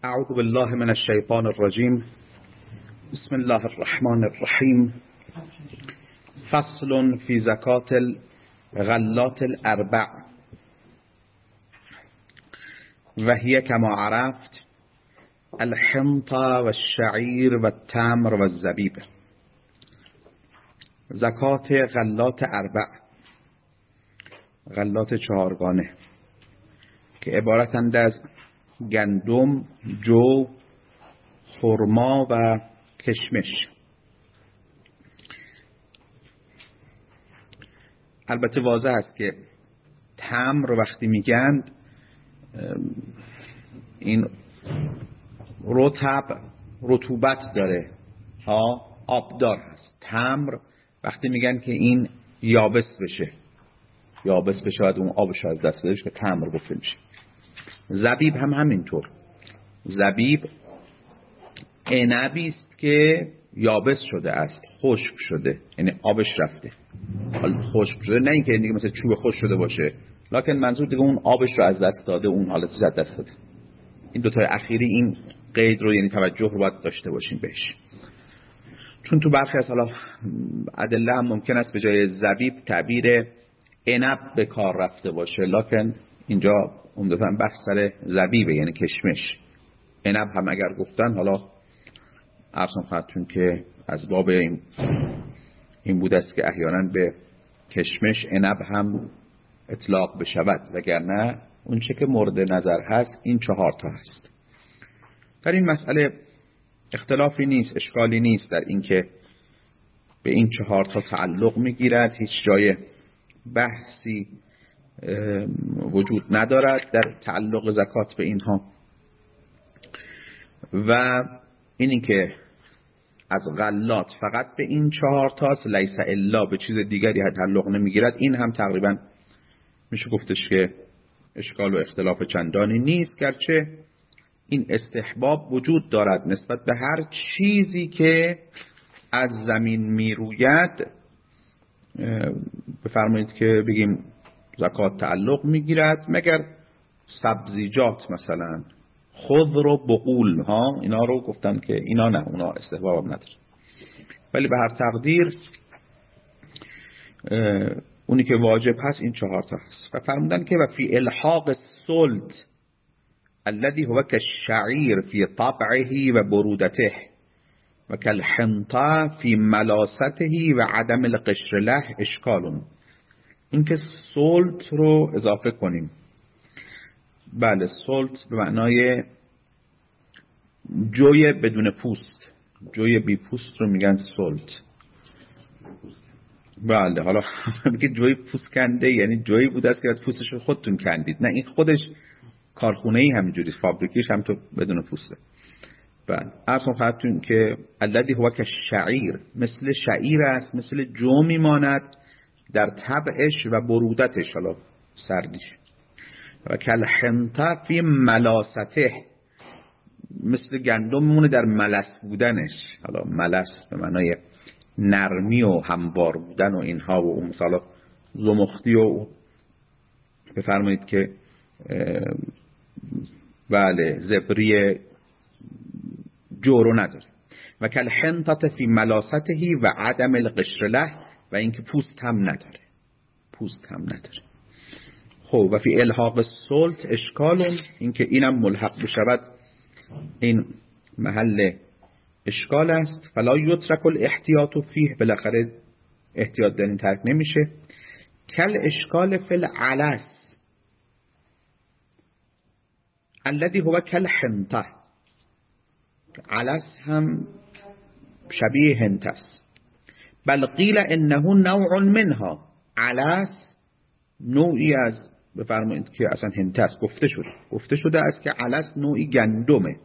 اعوذ بالله من الشیطان الرجیم. بسم الله الرحمن الرحیم. فصل فی زکات الغلات الاربع و هی کما عرفت الحنطه و الشعیر و التمر و الزبیب. زکات غلات اربع، غلات چهارگانه که عبارتند از گندم، جو، خرما و کشمش. البته واضح است که تمر وقتی میگند این رطوبت داره، آبدار هست. تمر وقتی میگن که این یابس بشه و اون آبش از دست بدهش که تمر گفته میشه. زبیب هم همینطور. زبیب عنبی است که یابس شده است، خشک شده، یعنی آبش رفته. حالا خشک شده نه اینکه دیگه مثل چوب خشک شده باشه، لکن منظور دیگه اون آبش رو از دست داده، اون حالتش از دست داده. این دو تا اخیری این قید رو، یعنی توجه رو باید داشته باشیم بهش، چون تو برخی از حالا ادله هم ممکن است به جای زبیب تعبیر عنب به کار رفته باشه، لکن اینجا عمدتاً بحث سر زبیبه، یعنی کشمش. عنب هم اگر گفتن، حالا عرضم خواهدتون که از باب این بود است که احیانا به کشمش عنب هم اطلاق بشود، وگرنه اون چه که مورد نظر هست این 4 تا هست. در این مسئله اختلافی نیست، اشکالی نیست در این که به این 4 تا تعلق میگیرد. هیچ جای بحثی وجود ندارد در تعلق زکات به اینها. و اینی که از غلات فقط به این 4 تاست، لیس الا، به چیز دیگری تعلق نمیگیرد، این هم تقریبا میشه گفتش که اشکال و اختلاف چندانی نیست، گرچه این استحباب وجود دارد نسبت به هر چیزی که از زمین میروید. بفرمایید که بگیم زکات تعلق میگیرد، مگر سبزیجات مثلا خضر و بقول اینا رو گفتن که اینا نه، اونا استحباب هم نداره. ولی به هر تقدیر اونی که واجب هست این 4 تا هست. و فرمودن که و فی الحاق السلط الذي هو كالشعير في طبعه و برودته و كالحنطه في ملاسته و عدم القشر له اشکال. این که سلط رو اضافه کنیم. بله، سلط به معنای جوی بدون پوست، جوی بی پوست رو میگن سلط. بله، حالا میگه جوی پوست کنده، یعنی جوی بوده است که پوستش رو خودتون کندید. نه، این خودش کارخونه‌ای همینجوری، فابریکیش هم تو بدون پوسته. بله، عرضم خواهدتون که الذی هو کالشعیر، مثل شعیر است، مثل جو میماند در طبعش و برودتش، حالا سردیش. و کالحنطه فی ملاسته، مثل گندم میمونه در ملس بودنش. حالا ملس به معنای نرمی و هموار بودن و اینها، و اون مثلا زمختی و بفرمایید که بله زبری جو رو نداره. و کالحنطه فی ملاسته و عدم القشر له، و اینکه پوست هم نداره. خب و فی الحاق السلط اشکال، اینکه اینم ملحق بشود این محل اشکال است. فلا یترک الاحتیاط فیه، بالاخره احتیاط در این ترک نمیشه. کل اشکال فی العلس الذی هو کالحنطه، علس هم شبیه هنته است. بل قیل انه نوع منها، علس نوعی از، بفرمایید که اصلا هنته است. گفته شده است که علس نوعی گندمه.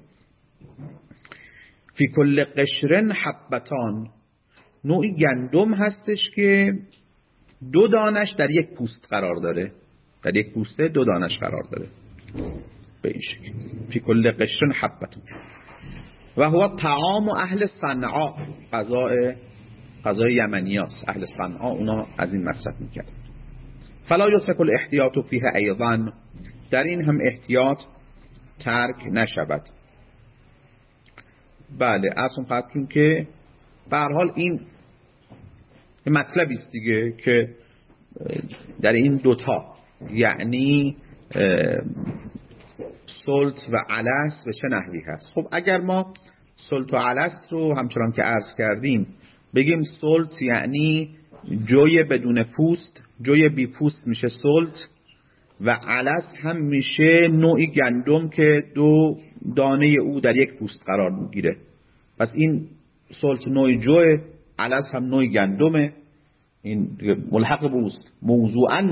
فی کل قشر حبتان، نوعی گندم هستش که 2 دانش در یک پوست قرار داره، در یک پوسته 2 دانش قرار داره. به این شکل فی کل قشر حبتان. و هو طعام اهل صنعاء، غذای یمنیاست. اهل صنعاء اونا از این مصرف میکردن. فلا یترک الاحتیاط فیه ایضا، در این هم احتیاط ترک نشود. بله اصلا خدتون که به هر حال این مطلبی است دیگه که در این دوتا یعنی سلط و علس به چه نحوی هست. خب اگر ما سلط و علس رو همچنان که عرض کردیم بگیم سلط یعنی جوی بدون پوست، جوی بی پوست میشه سلط، و علس هم میشه نوعی گندم که دو دانه او در یک پوست قرار میگیره. پس این سلط نوعی جوه، علس هم نوعی گندمه. این ملحق بوست، موضوعاً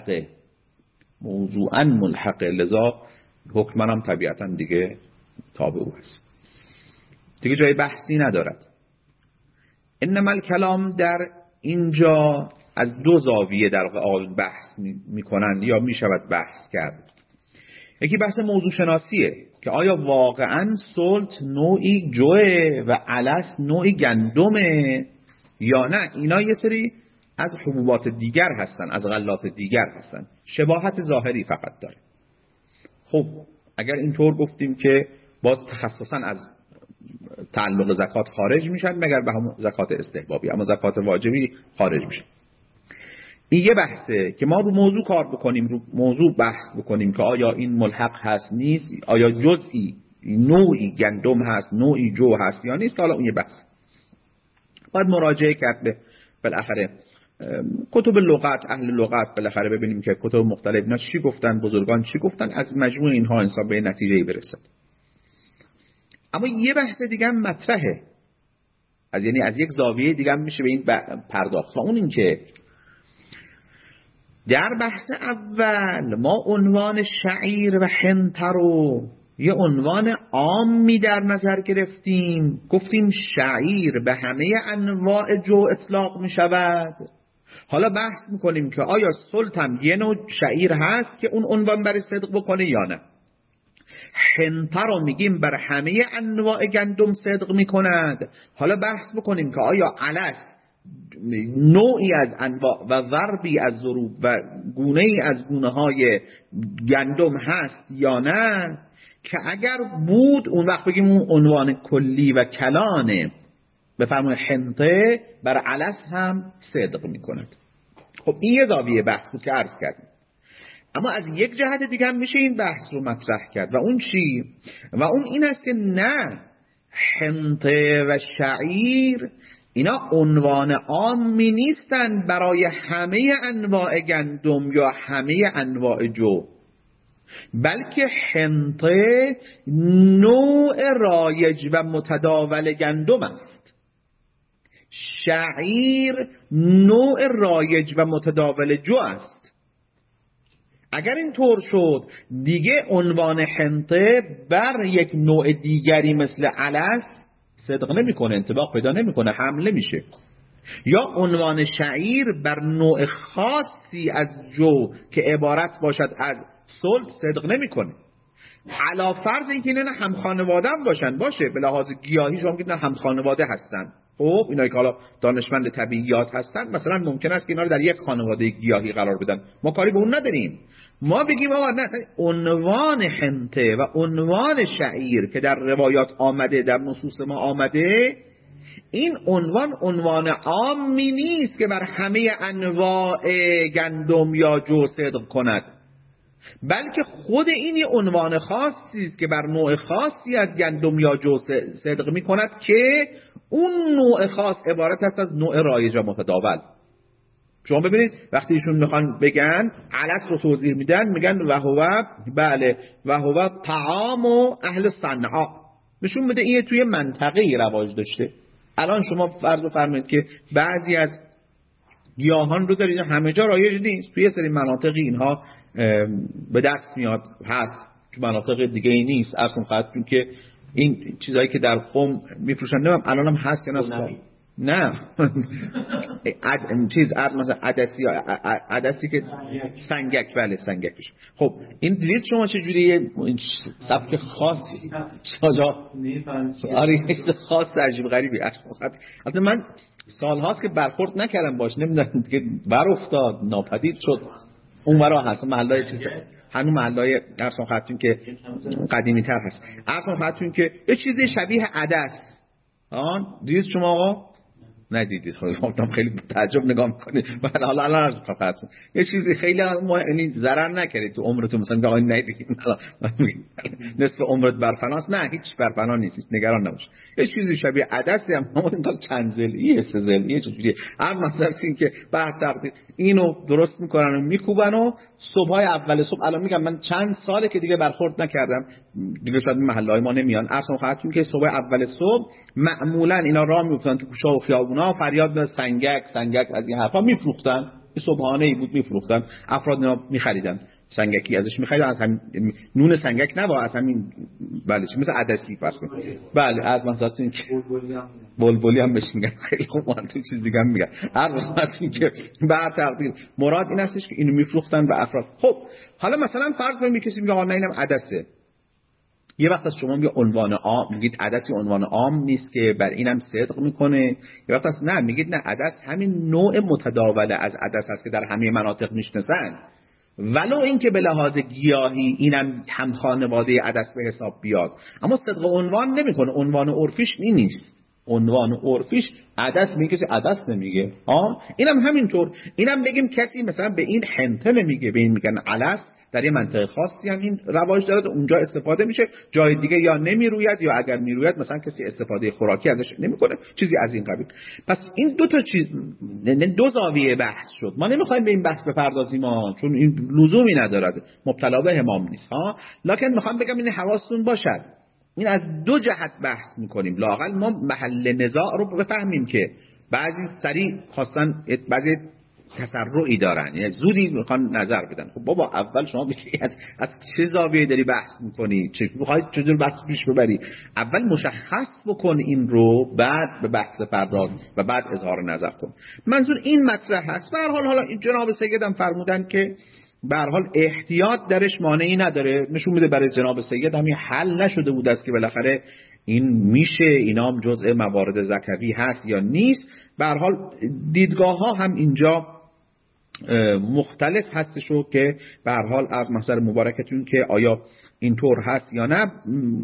ملحقه، لذا حکمن هم طبیعتاً دیگه تابع او هست، دیگه جای بحثی ندارد. انما الکلام در اینجا از دو زاویه در واقع بحث میکنند یا میشود بحث کرد. یکی بحث موضوع شناسیه که آیا واقعاً سلط نوعی جوه و علس نوعی گندمه یا نه اینا یه سری از حبوبات دیگر هستن، از غلات دیگر هستن، شباهت ظاهری فقط داره. خب اگر اینطور گفتیم که باز تخصصاً از تعلق زکات خارج میشن مگر به هم زکات استحبابی، اما زکات واجبی خارج میشن. این یه بحثه که ما رو موضوع کار بکنیم، رو موضوع بحث بکنیم که آیا این ملحق هست نیست، آیا جزئی نوعی گندم هست نوعی جو هست یا نیست. حالا اون یه بحث باید مراجعه کرد به بالاخره کتب لغت، اهل لغت، بالاخره ببینیم که کتب مختلف اینا چی گفتن، بزرگان چی گفتن، از مجموع اینها انسان به نتیجه‌ای برسد. اما یه بحث دیگه هم مطرحه، یعنی از یک زاویه دیگه هم میشه به این پرداخت، و اون این که در بحث اول ما عنوان شعیر و حنطه رو یه عنوان عامی در نظر گرفتیم، گفتیم شعیر به همه انواع جو اطلاق می شود. حالا بحث میکنیم که آیا سلط هم یه نوع شعیر هست که اون عنوان برای صدق بکنه یا نه. حنطه رو میگیم بر همه انواع گندم صدق میکند. حالا بحث بکنیم که آیا علس نوعی از انواع و ضربی از ضروب و گونه‌ای از گونه‌های گندم هست یا نه، که اگر بود اون وقت بگیم اون عنوان کلی و کلانه، بفرمایید حنطه بر علس هم صدق میکند. خب این یه زاویه بحث بود که عرض کردیم. اما از یک جهت دیگه هم میشه این بحث رو مطرح کرد، و اون چی؟ و اون این است که نه، حنطه و شعیر اینا عنوان عامی نیستن برای همه انواع گندم یا همه انواع جو، بلکه حنطه نوع رایج و متداول گندم است، شعیر نوع رایج و متداول جو است. اگر این طور شد دیگه عنوان حنطه بر یک نوع دیگری مثل علس صدق نمیکنه، انطباق پیدا نمیکنه، حمله میشه. یا عنوان شعیر بر نوع خاصی از جو که عبارت باشد از سلط صدق نمیکنه. علا فرض اینکه نه هم خانواده هم باشن، باشه به لحاظ گیاهی شما میگید نه هم خانواده هستن، خب اینایی که حالا دانشمند طبیعیات هستن مثلا ممکن است که اینا رو در یک خانواده گیاهی قرار بدن، ما کاری به اون نداریم. ما بگیم آقا نه، عنوان حنطه و عنوان شعیر که در روایات آمده، در نصوص ما آمده، این عنوان عامی نیست که بر همه انواع گندم یا جو صدق کند، بلکه خود این یه عنوان خاصی است که بر نوع خاصی از گندم یا جو صدق می کند که اون نوع خاص عبارت است از نوع رایج و متداول. شما ببینید وقتی ایشون میخوان بگن علس رو توضیح میدن، میگن و هو طعام و اهل صنعا، نشون میده این توی منطقه‌ای رواج داشته. الان شما فرض بفرمایید که بعضی از گیاهان رو دارید همه جا رایج نیست، توی سری مناطقی اینها به دست میاد، هست تو مناطق دیگه ای نیست. اصلا خاطرون که این چیزایی که در قم میفروشن نمیم الان هم هست یا نه چیز مثلا عدسی که سنگک، بله سنگکش. خب این دید شما چجوریه سبک خاصی آره خاص عجیب غریبی. البته من سال هاست که برخورد نکردم باش، نمیدونم که بر افتاد ناپدید شد. اون ورا هست محلای چیز، هنوز محلای ارسان خاطرون که قدیمی تر هست، ارسان خاطرون که یه چیزی شبیه عدس دید شما آقا؟ ندیدید. خودم خیلی تعجب نگاه میکنید. ولی حالا الان عرض کنم یه چیزی خیلی یعنی ضرر نکردید تو عمرتون، مثلا آقا ندیدید نصف عمرت برفناست. نه هیچ برفنا نیست، نگران نباش. یه چیزی شبیه عدسی هم اینقدر چند زلیه سه زلیه چجوریه، هر مثلا این که بعد تقدیر اینو درست میکنن و میکوبن و صبحای اول صبح. الان میگم من چند ساله که دیگه برخورد نکردم دیگه، شاید محله‌های ما نمیان. اصلا خاطرم که صبح اول صبح معمولا اینا راه میافتن تو کوچه و خیابونا، فریاد به سنگک از این حرفا میفروختن. این صبحانه‌ای بود میفروختن، افراد اینا میخریدن سنگکی ازش میخریدن. از همین نون سنگک نه، از همین بله چی مثل عدسی فرض کن. بله از مثلا این که بلبلی هم بهش میگن. خیلی خوب من تو چیز دیگه هم میگن. هر وقت این که بر تقدیر مراد این هستش که اینو میفروختن به افراد. خب حالا مثلا فرض کنیم کسی میگه آقا نه اینم عدسه. یه وقت از شما میگه عنوان عام، میگید عدسی عنوان عام نیست که بر اینم صدق میکنه. یه وقت از نه میگید نه عدس همین نوع متداول از عدس هست که در همه مناطق میشناسن، ولو اینکه به لحاظ گیاهی اینم هم خانواده عدس به حساب بیاد، اما صدق عنوان نمیکنه. عنوان عرفیش این نیست. عنوان عرفیش عدس میگه، کسی عدس نمیگه. اینم همینطور. اینم بگیم کسی مثلا به این حنطه نمیگه، به این میگن علس. در یه منطقه خاصی هم این رواج داره، اونجا استفاده میشه، جای دیگه یا نمیروید یا اگر میروید مثلا کسی استفاده خوراکی ازش نمیکنه، چیزی از این قبیل. پس این دو تا چیز، دو زاویه بحث شد. ما نمیخوایم به این بحث بپردازیم چون این لزومی ندارد، مبتلا به همام نیست لکن میخوام بگم این حواستون باشد این از دو جهت بحث میکنیم. لااقل ما محل نزاع رو بفهمیم که بعضی سریع خواستن بعضی تسرعی دارن، یعنی زودی میخوان نظر بدن. خب بابا اول شما بگی از چه زاویه‌ای داری بحث میکنی، چه میخوای چجور بحث پیش ببری. اول مشخص بکن این رو، بعد به بحث پرداز و بعد اظهار نظر کن. منظور این مطرح هست. به هر حال حالا جناب سیدم فرمودن که به هر حال احتیاط درش مانعی نداره. نشون میده برای جناب سید همین حل نشده بود است که بالاخره این میشه، اینام جزء موارد زکوی هست یا نیست. به هر حال دیدگاه ها هم اینجا مختلف هستش و که به هر حال از محضر مبارکتون که آیا اینطور هست یا نه.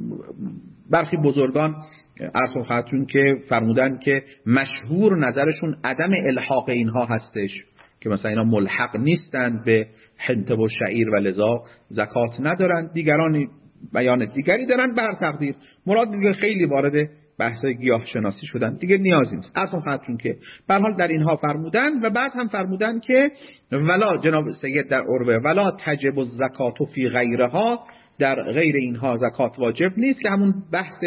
برخی بزرگان عرض خدمتتون که فرمودن که مشهور نظرشون عدم الحاق اینها هستش، که مثلا اینا ملحق نیستند به حنطه و شعیر و لذا زکات ندارن. دیگران بیان دیگری دارن. به هر تقدیر مراد دیگه خیلی وارد بحث گیاه شناسی شدن دیگه نیازی نیست. اصلا خدمتتون که به هر حال در اینها فرمودن و بعد هم فرمودن که ولا جناب سید در عروه ولا تجب الزکات فی غیرها، در غیر اینها زکات واجب نیست، که همون بحث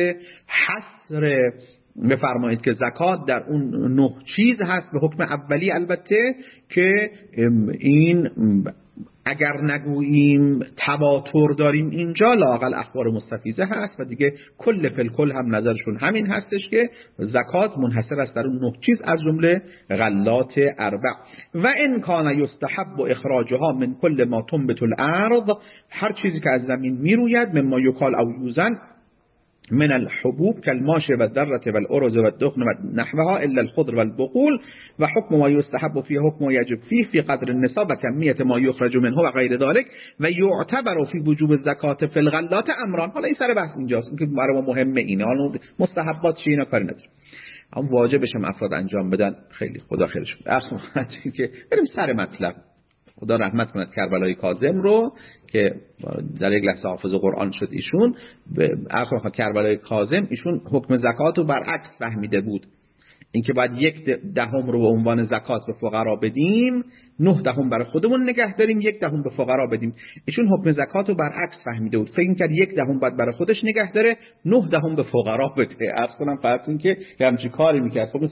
حصر بفرمایید که زکات در اون 9 چیز هست به حکم اولی. البته که این اگر نگوییم تواتر داریم اینجا، لااقل اخبار مستفیضه هست و دیگه کل فلکل هم نظرشون همین هستش که زکات منحصر است در اون 9 چیز از جمله غلات اربع. و ان کان یستحب اخراجها من کل ما تنبت الارض، هر چیزی که از زمین میروید، مما یکال او یوزن من الحبوب كالماش والذرة والأرز والدخن ونحوها إلا الخضر والبقول، وحكم ما يستحب فيه حكم ويجب فيه في قدر النصاب وكمية ما يخرج منه وغير ذلك، ويعتبر في وجوب الزكاة في الغلات أمران. حالا این سر بحث اینجاست، این که برای ما مهمه اینه. حالا مستحبات چی اینا کاری نداره، اما واجبش هم افراد انجام بدن. خیلی خدا خیرش بده. اصلا که بریم سر مطلب. خدا رحمت کند کربلای کاظم رو که در یک لحظه حافظ قرآن شد ایشون. اصلا کربلای کاظم ایشون حکم زکات رو برعکس فهمیده بود، اینکه باید 1/10 رو به عنوان زکات به فقرا بدیم، 9/10 برای خودمون نگه داریم، 1/10 به فقرا بدیم. ایشون حکم زکات رو برعکس فهمیده بود، فکر کرد 1/10 باید برای خودش نگه داره، 9/10 به فقرا بده. عرض کنم فرض که همچین کاری میکرد. خب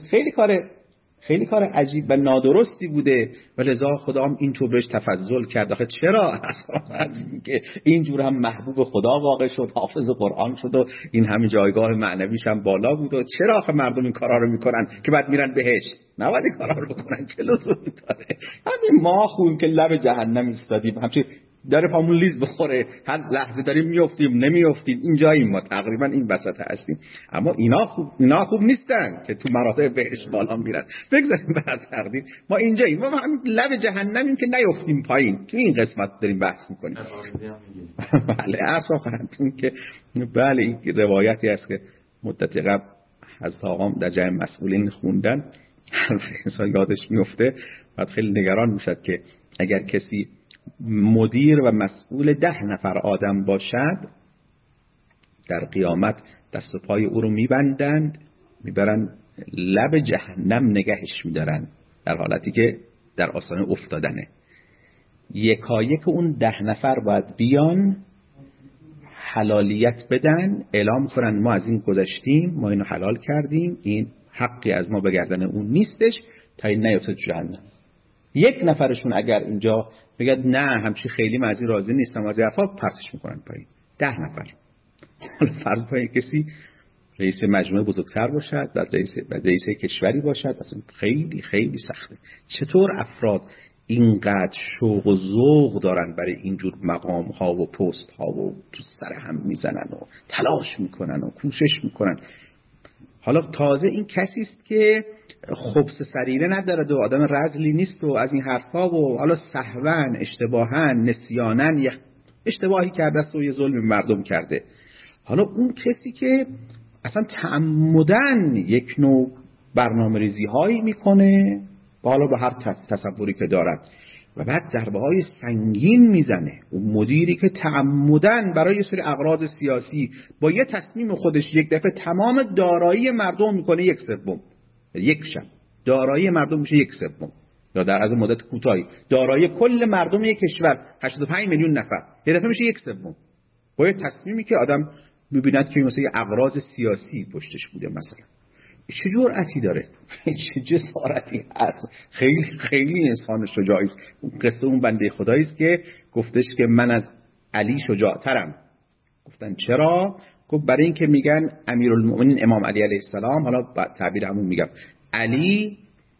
خیلی کار عجیب و نادرستی بوده و لذا خدا هم اینطور بهش تفضل کرد. آخه چرا که اینجور هم محبوب خدا واقع شد، حافظ قرآن شد و این همه جایگاه معنویش هم بالا بود، و چرا آخه مردم این کارا رو میکنن که بعد میرن بهشت؟ نباید این کارا رو بکنن، چه لزومی داره؟ همین ما خوبیم که لب جهنم ایستادیم، همچین داره پامون لیز بخوره، هر لحظه داریم میافتیم نمیافتیم، اینجاییم ما تقریبا این وسط هستیم. اما اینا خوب نیستن که تو مراتب بهشت بالا میرن. بگذاریم بر تقدیر ما اینجاییم، ما هم لب جهنمیم که نیافتیم پایین. تو این قسمت داریم بحث میکنیم. بله اصلا که بله این روایتی است که مدت قبل از آقام در جمع مسئولین خوندن، انسان یادش میفته بعد خیلی نگران میشد که اگر کسی مدیر و مسئول 10 نفر آدم باشد، در قیامت دست و پای او رو میبندند، میبرن لب جهنم نگهش میدارن، در حالتی که در آستانه افتادنه. یکایک اون 10 نفر باید بیان حلالیت بدن، اعلام کنن ما از این گذشتیم، ما اینو حلال کردیم، این حقی از ما به گردن اون نیستش تا این نیفته جهنم. یک نفرشون اگر اینجا بگه نه همچی خیلی من از این راضی نیستم، از این حرفا پسش میکنن پایین. 10 نفر. حالا فرض کنید کسی رئیس مجموعه بزرگتر باشد، رئیس کشوری باشد، اصلا خیلی خیلی سخته. چطور افراد اینقدر شوق و ذوق دارن برای اینجور مقام ها و پست ها و تو سر هم میزنن و تلاش میکنن و کوشش میکنن. حالا تازه این کسی است که خبث سریره نداره و آدم رذلی نیست و از این حرفا و حالا سهوا، اشتباها، نسیانا اشتباهی کرده است و یه ظلم مردم کرده. حالا اون کسی که اصلا تعمدن یک نوع برنامه‌ریزی هایی میکنه بالا به هر تصوری که دارد و بعد ضربه های سنگین میزنه، اون مدیری که تعمدن برای یه سری اغراض سیاسی با یه تصمیم خودش یک دفعه تمام دارایی مردم میکنه 1/3، یک شب دارایی مردم میشه 1/3 یا در از مدت کوتاهی دارایی کل مردم یک کشور 85 میلیون نفر یه دفعه میشه 1/3 با یه تصمیمی که آدم میبیند که مثلا یه اغراض سیاسی پشتش بوده. مثلا چه جرأتی داره، چه جسارتی هست. خیلی خیلی انسان شجاعی است. قصه اون بنده خدایی است که گفتش که من از علی شجاعترم. گفتن چرا؟ گفت برای اینکه میگن امیرالمؤمنین امام علی علیه السلام، حالا تعبیر همون میگم، علی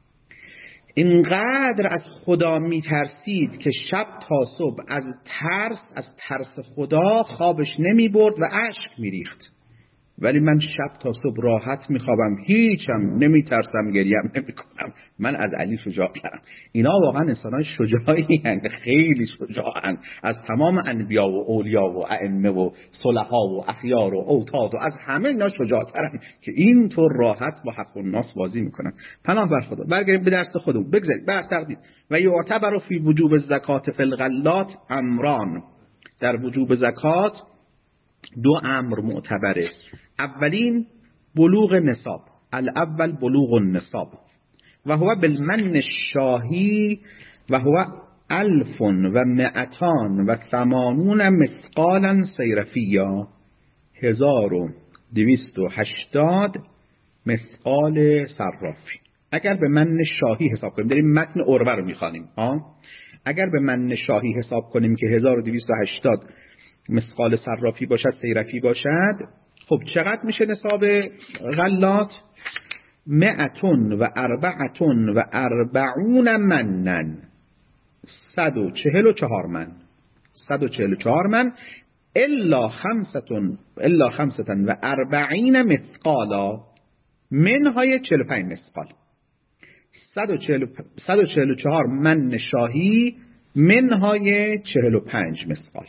اینقدر از خدا میترسید که شب تا صبح از ترس خدا خوابش نمیبرد و اشک میریخت، ولی من شب تا صبح راحت میخوابم، هیچم نمیترسم، گریم نمیکنم، من از علی شجاعترم. اینا واقعا انسانای شجاعی هستند، خیلی شجاعن. از تمام انبیا و اولیا و ائمه و صلحا و اخیار و اوتاد و از همه اینا شجاعترن که اینطور راحت با حق الناس بازی میکنن. پناه بر خدا. برگردیم به درس خودمون، بگذارید بر تقدیم. و یعتبر فی وجوب الزکات فی الغلات امران. در وجوب زکات 2 امر معتبره. اولین بلوغ نصاب، الاول بلوغ النصاب و هو بالمن الشاهی و هو 1280 مثقالا صیرفیا، 1280 مثقال صرافی. اگر به من شاهی حساب کنیم، داریم متن عروه رو میخوانیم، اگر به من شاهی حساب کنیم که 1280 مثقال صرافی باشد، صیرفی باشد، خب چقدر میشه نصاب غلات؟ 144 منن، 144 من، 144 من الا 45 مثقالا، منهای 45 مثقال. 144 من شاهی منهای 45 مثقال.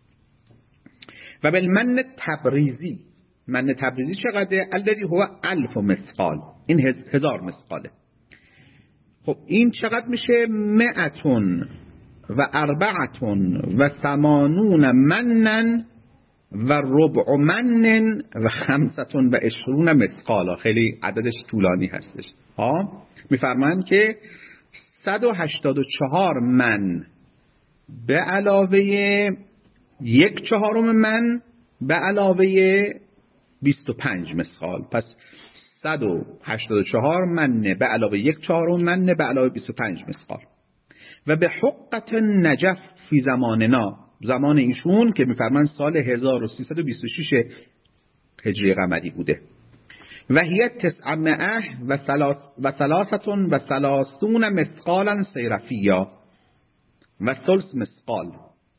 و بالمن تبریزی، من تبریزی چقدره؟ الذی هو 1000 مثقال، این 1000 مثقاله. خب این چقدر میشه؟ 184 منن و ربع منن و 25 مثقالا. خیلی عددش طولانی هستش. میفرمایند که 184 من به علاوه 1/4 من به علاوه 25 مثقال، پس 184 من به علاوه 1/4 من به علاوه 25 مثقال. و به حقت نجف فی زماننا، زمان ایشون که میفرمان سال 1326 هجری قمری بوده. و هی 933 مثقالا صیرفیا و ثلث مثقال،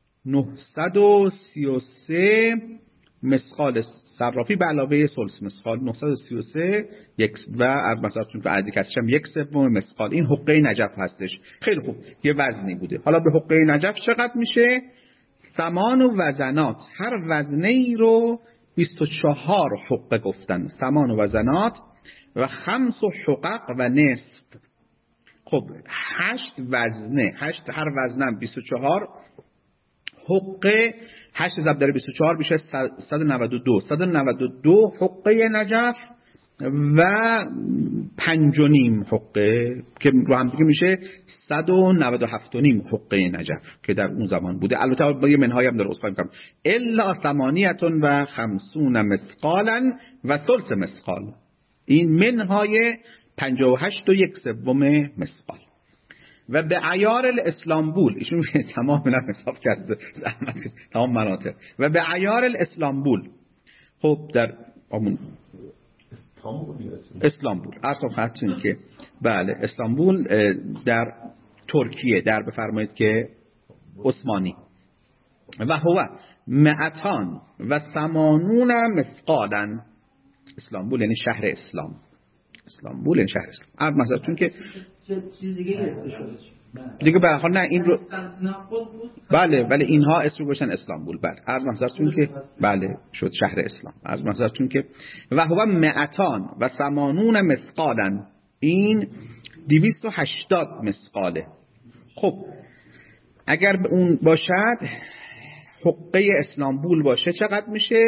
933 مثقال صرافی به علاوه ثلث مثقال، 933 و مثلا چون بعضی کسیش هم 1/3 مثقال. این حقه نجف هستش. خیلی خوب، یه وزنی بوده. حالا به حقه نجف چقدر میشه؟ ثمان و وزنات، هر وزنه ای رو 24 حقه گفتن. ثمان و وزنات و 5 حقق و نصف. خب 8 وزنه، 8 هر وزنم 24 حقه، 8 ضرب در 24 میشه 192 حقه نجف و 5.5 حقه که رو هم دیگه میشه 197.5 حقه نجف که در اون زمان بوده. البته با یه منهای هم در اصفایی میکنم الا 58 مثقالا و ثلث مثقال. این منهای 58 و 1/3 مثقال. و به عیار الاسلامبول، ایشون میگه تمام اینا حساب کرده زحمت تمام مناطق. و به عیار الاسلامبول، خب در اسلامبول اصلا خدتون که بله اسلامبول در ترکیه، در بفرمایید که عثمانی. و هو 280 مثقالا. اسلامبول یعنی شهر اسلام، اسلامبول یعنی شهر اسلام. عرض مثلا که چیز دیگه دیگه به هر حال نه این رو بله ولی اینها اسم رو بشن اسلامبول. بله عرض محضرتون که بله شد شهر اسلام. عرض محضرتون که و هو 280 مثقالا، این 280 مثقاله. خب اگر به اون باشد حقه اسلامبول باشه چقدر میشه؟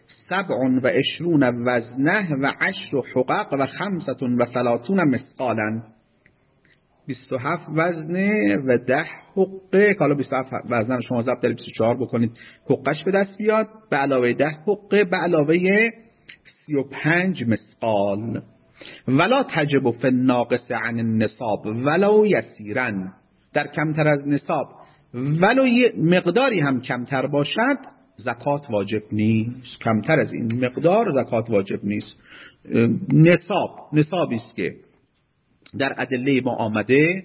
27 وزنه و 10 حقق و 35 مثقالا. 27 وزنه و 10 حقه که حالا 27 وزنه شما ضرب در 24 بکنید حقش به دست بیاد، به علاوه 10 حقه به علاوه 35 مثقال. ولا تجب فی الناقص عن النصاب ولو یسیرا، در کمتر از نصاب ولو یه مقداری هم کمتر باشد زکات واجب نیست. کمتر از این مقدار زکات واجب نیست. نصابی است که در ادله ما آمده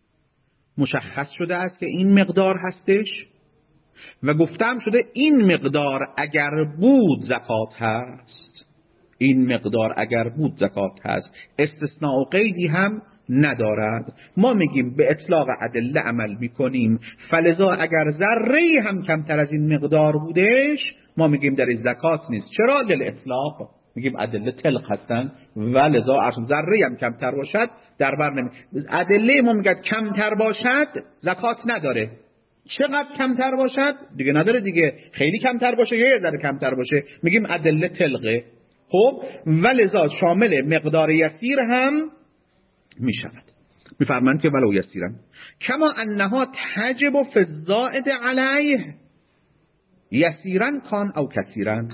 مشخص شده است که این مقدار هستش و گفتم شده این مقدار اگر بود زکات هست، این مقدار اگر بود زکات هست، استثناء و قیدی هم ندارد. ما میگیم به اطلاق ادله عمل میکنیم، فلذا اگر ذره هم کمتر از این مقدار بودش ما میگیم در زکات نیست. چرا؟ دل اطلاق میگیم ادله تلق هستن و لذا ارسم ذره هم کمتر باشد در بر نمی. ادله ما میگه کمتر باشد زکات نداره. چقدر کمتر باشد دیگه نداره دیگه، خیلی کمتر باشه یا یه ذره کمتر باشه میگیم ادله تلقه. خب و لذا شامل مقدار یسیر هم میشود. میفرمایند که ولو یسیرن کما انها تجب فی الزائد علیه یسیرن کان او کثیرن،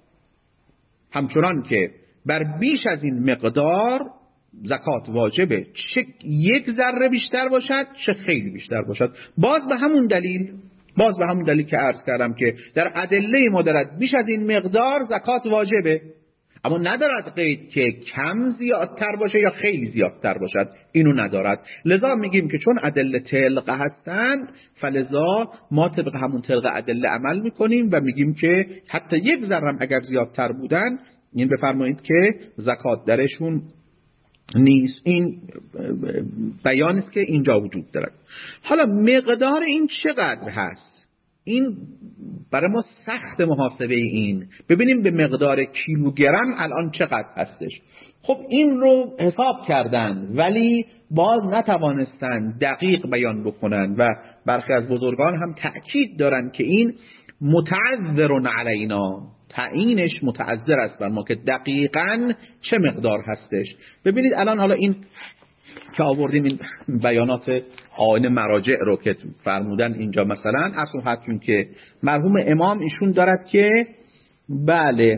همچنان که بر بیش از این مقدار زکات واجبه، چه یک ذره بیشتر باشد چه خیلی بیشتر باشد. باز به همون دلیل که عرض کردم که در ادله ما دارد بیش از این مقدار زکات واجبه، اما ندارد قید که کم زیادتر باشه یا خیلی زیادتر باشد، اینو ندارد. لذا میگیم که چون ادله تلقه هستن فلذا ما طبق همون تلقه ادله عمل میکنیم و میگیم که حتی یک ذره اگر زیادتر بودن این بفرمایید که زکات درشون نیست. این بیان است که اینجا وجود دارد. حالا مقدار این چقدر هست؟ این برای ما سخت محاسبه. این ببینیم به مقدار کیلوگرم الان چقدر هستش. خب این رو حساب کردن ولی باز نتوانستن دقیق بیان بکنن و برخی از بزرگان هم تأکید دارن که این متعذر علینا، تعیینش متعذر است بر ما که دقیقاً چه مقدار هستش. ببینید الان حالا این که آوردیم این بیانات آیین مراجع رو که فرمودن اینجا، مثلا اصلا حتون که مرحوم امام ایشون دارد که بله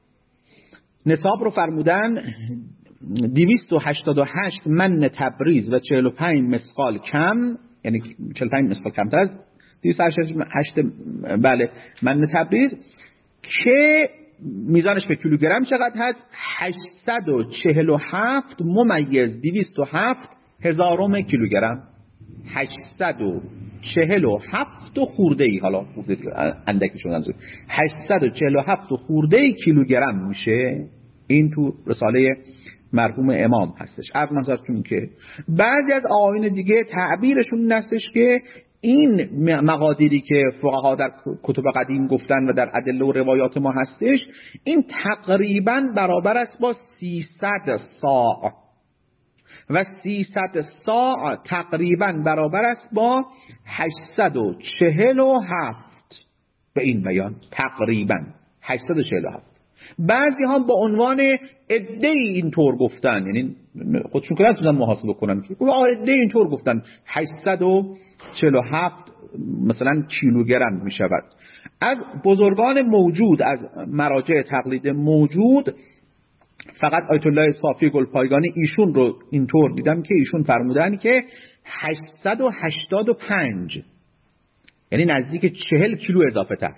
نصاب رو فرمودن 288 من تبریز و 45 مثقال کم، یعنی 45 مثقال کمتر از 288 بله من تبریز، که میزانش به کیلوگرم چقدر هست؟ 847 ممیز 207 هزارم کیلوگرم. 847 خورده ای، حالا خورده اندکی شدن 847 خورده کیلوگرم میشه. این تو رساله مرحوم امام هستش. عرض نظرتون که بعضی از آیین دیگه تعبیرشون هستش که این مقادیری که فقها در کتب قدیم گفتن و در ادله و روایات ما هستش، این تقریبا برابر است با 300 صاع و 300 صاع تقریبا برابر است با 847. به این بیان تقریبا 847. بعضی ها با عنوان عده‌ای اینطور گفتن، یعنی خودشون که نتونن محاسبه کنن که عده‌ای اینطور گفتن 847 مثلا کیلوگرم می شود. از بزرگان موجود، از مراجع تقلید موجود، فقط آیت الله صافی گلپایگانی ایشون رو اینطور دیدم که ایشون فرمودن که 885، یعنی نزدیک 40 کیلو اضافه تر،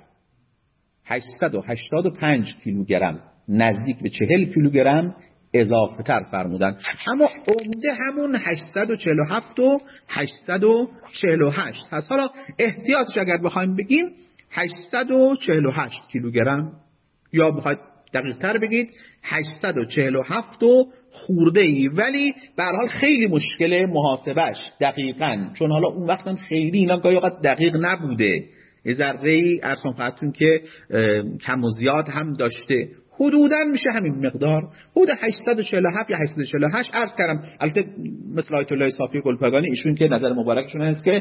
885 کیلوگرم، نزدیک به 40 کیلوگرم اضافه تر فرمودن. اما عمده همون 847 و 848 هست. حالا احتیاطش اگر بخوایم بگیم 848 کیلوگرم، یا بخواید دقیق تر بگید 847 و خورده ای، ولی به هر حال خیلی مشکل محاسبش دقیقاً، چون حالا اون وقتا خیلی اینا گاهی اوقات دقیق نبوده، یه ذره‌ای ارسان خواهدتون که کم و زیاد هم داشته، حدوداً میشه همین مقدار، حدود 847 یا 848 عرض کردم. البته مثل آیت الله صافی گلپایگانی ایشون که نظر مبارکشون هست که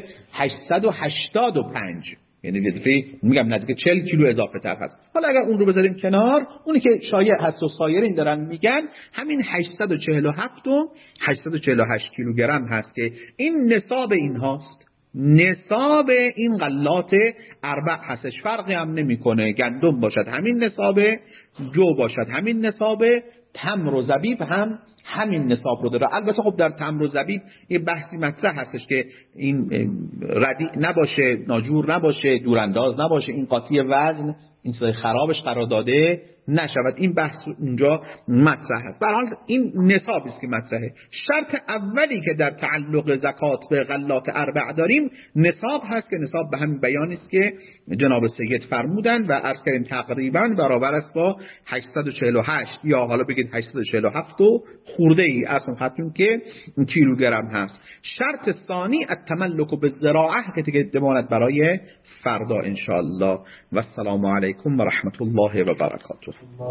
885، یعنی یه دفعه میگم نزدیک 40 کیلو اضافه تر هست. حالا اگر اون رو بذاریم کنار، اونی که شایع هست و سایرین دارن میگن همین 847 و 848 کیلوگرم هست که این نصاب این هاست، نصاب این غلات اربع هستش. فرقی هم نمیکنه، گندم باشد همین نصاب، جو باشد همین نصاب، تمر و زبیب هم همین نصاب رو داره. البته خب در تمر و زبیب یه بحثی مطرح هستش که این ردیء نباشه، ناجور نباشه، دورانداز نباشه، این قاطی وزن، این چیزای خرابش قرار داده نشود. این بحث اونجا مطرح هست. به هر حال این نصابی است که مطرحه. شرط اولی که در تعلق زکات به غلات اربع داریم نصاب هست که نصاب به همین بیانی است که جناب سید فرمودن و عرض کردیم تقریبا برابر است با 848 یا حالا بگید 847 و خورده ای اصلا خاطرون که کیلوگرم هست. شرط ثانی التملک بالزراعه که دیگه دمانت برای فردا ان شاء الله. و السلام علیکم و رحمت الله و برکاته.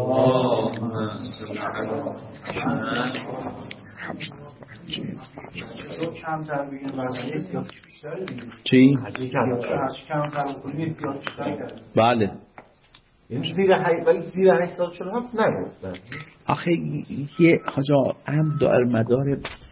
چی؟ بله. ولی زیر 847 نگفتن. آخه یه حاجا هم دائر مدار